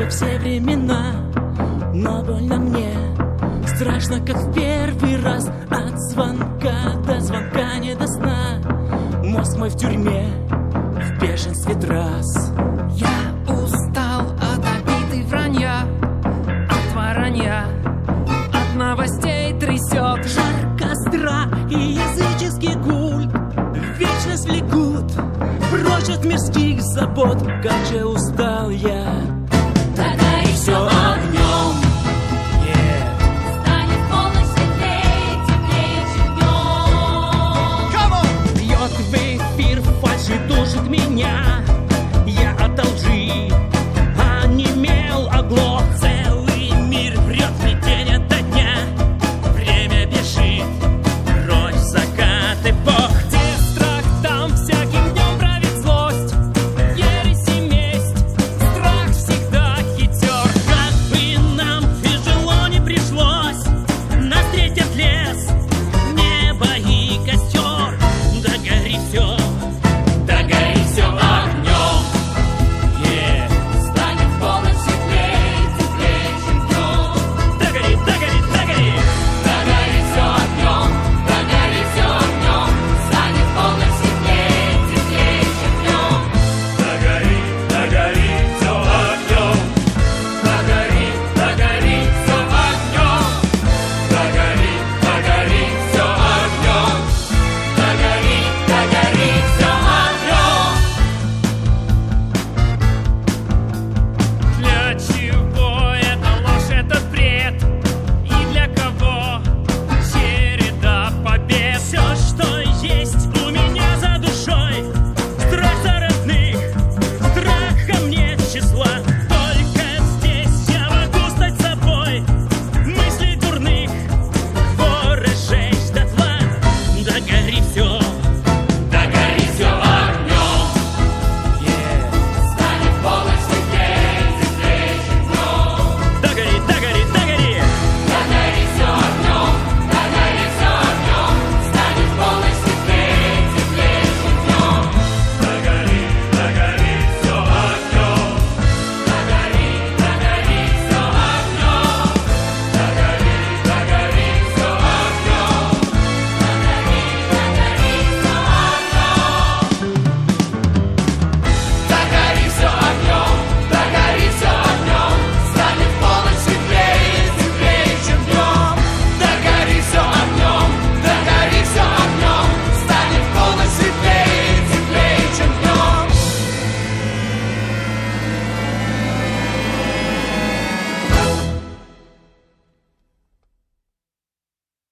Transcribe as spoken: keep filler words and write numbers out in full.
во все времена. Но больно мне, страшно, как в первый раз. От звонка до звонка, не до сна. Мозг мой в тюрьме, в бешенстве трасс. Я устал от обид и вранья, от воронья, от новостей трясет. Жар костра и языческий культ вечность влекут прочь от мирских забот. Как же устал я. Тогда и все огнем. Станет в полночь светлее, теплее, чем днем. Бьет в эфир, фальшь и душит меня.